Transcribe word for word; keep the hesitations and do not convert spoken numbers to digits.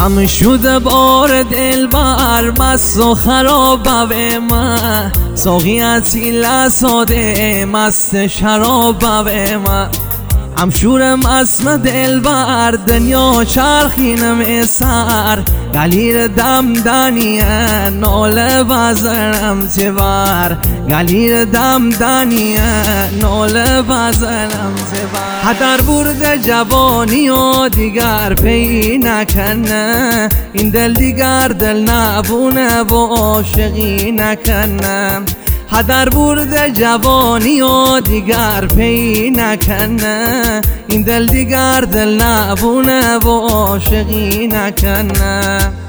غم شده بار دل بر مست و خراب به من، ساقی اصیل ساده مست شراب به من. هم شورم اسم دل بر دنیا چرخینم سر، گلیر دم دانیه ناله بزرم تبر، گلیر دم دانیه ناله بزرم تبر. هدر برده جوانی و دیگر پی نکنه، این دل دیگر دل نبونه و عاشقی نکنه. هدر برده جوانی و دیگر پی نکنه، این دل دیگر دل نبونه و عاشقی نکنه.